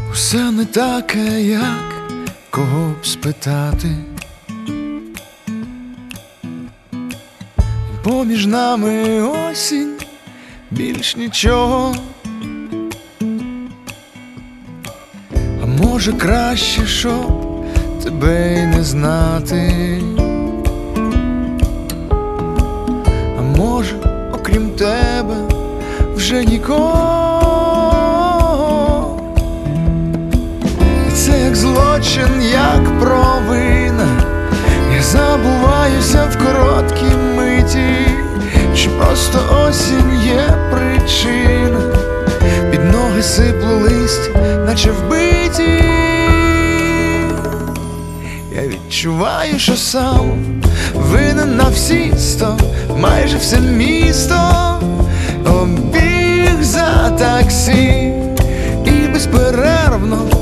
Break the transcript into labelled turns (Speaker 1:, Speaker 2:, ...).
Speaker 1: Усе не таке, як кого б спитати. І поміж нами осінь, більш нічого. А може краще, щоб тебе й не знати. А може, окрім тебе, вже нікого. І це як злочин, як провина. Я забуваюся в короткій миті. Чи просто осінь є причина? Під ноги сипло листя, наче вбиті. Я відчуваю, що сам винен на всі 100. Майже все місто обіг за таксі і безперервно